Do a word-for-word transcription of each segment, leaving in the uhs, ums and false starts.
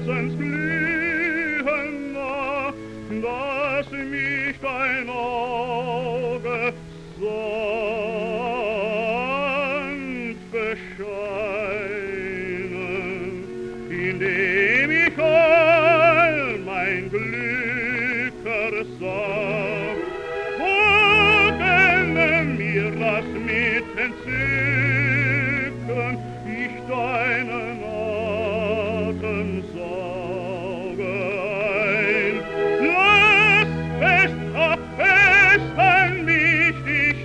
Herzensglühen nah, dass mich dein Auge sanft bescheinen, indem ich all mein Glück ersah. Gönne mir das mit Entzücken, ich deinen Atem sauge ein. Lass fest auf fest an mich dich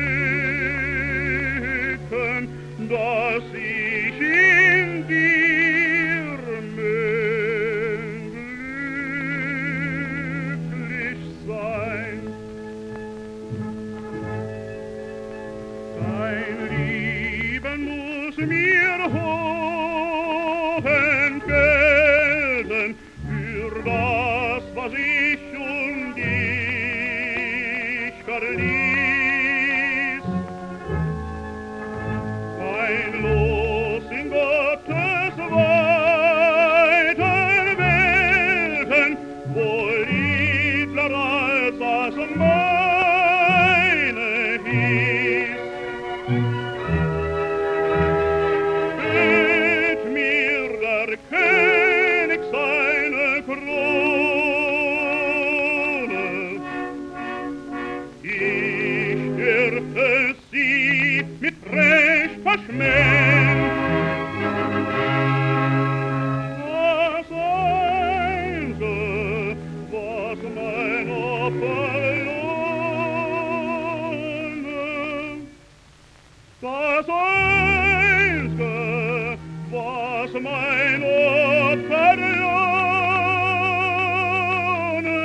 drücken, dass ich in dir mög glücklich sein. Dein Lieben muss mir hoch entgelten für das, was ich um dich verließ. Dein Los in Gottes weiten Welten wohl edler als das meine hieß. Hüllt mir der König seine Krone, ich dürfte sie mit Recht verschmähen. Das Einzige, was mein Opfer lohne, das Einzige, was mein Opfer lohne,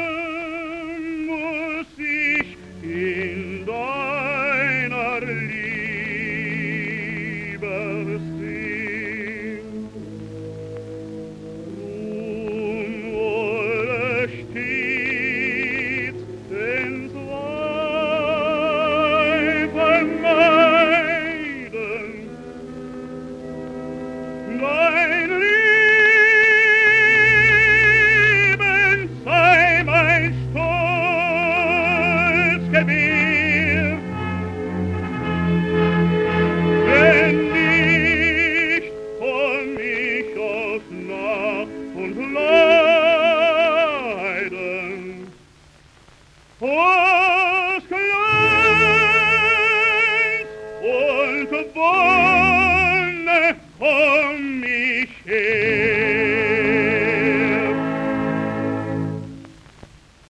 muss ich in deiner Liebe sehen. Nun wolle stets den Zweifel meiden, dein Leben sei mein Stolz gewährt, denn nicht komm ich aus Nacht und Leiden. Aus Glanz und Wonne